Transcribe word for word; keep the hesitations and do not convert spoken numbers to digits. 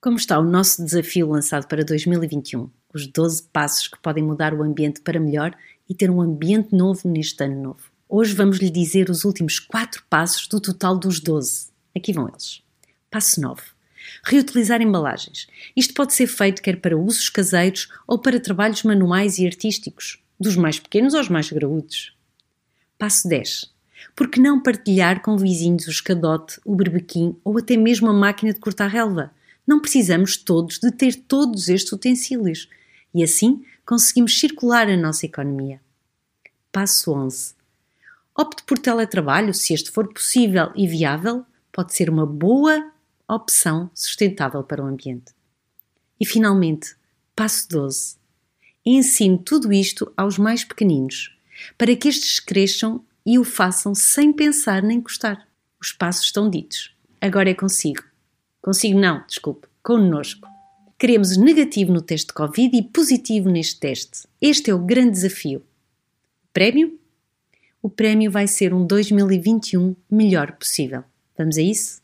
Como está o nosso desafio lançado para dois mil e vinte e um? Os doze passos que podem mudar o ambiente para melhor e ter um ambiente novo neste ano novo. Hoje vamos lhe dizer os últimos quatro passos do total dos doze. Aqui vão eles. Passo nove. Reutilizar embalagens. Isto pode ser feito quer para usos caseiros ou para trabalhos manuais e artísticos, dos mais pequenos aos mais graúdos. Passo dez. Por que não partilhar com vizinhos o escadote, o berbequim ou até mesmo a máquina de cortar relva? Não precisamos todos de ter todos estes utensílios e assim conseguimos circular a nossa economia. Passo onze. Opte por teletrabalho, se este for possível e viável, pode ser uma boa opção sustentável para o ambiente. E finalmente, passo doze. Ensine tudo isto aos mais pequeninos, para que estes cresçam e o façam sem pensar nem gostar. Os passos estão ditos. Agora é consigo. Consigo não, desculpe, connosco. Queremos negativo no teste de Covid e positivo neste teste. Este é o grande desafio. Prémio? O prémio vai ser um dois mil e vinte e um melhor possível. Vamos a isso?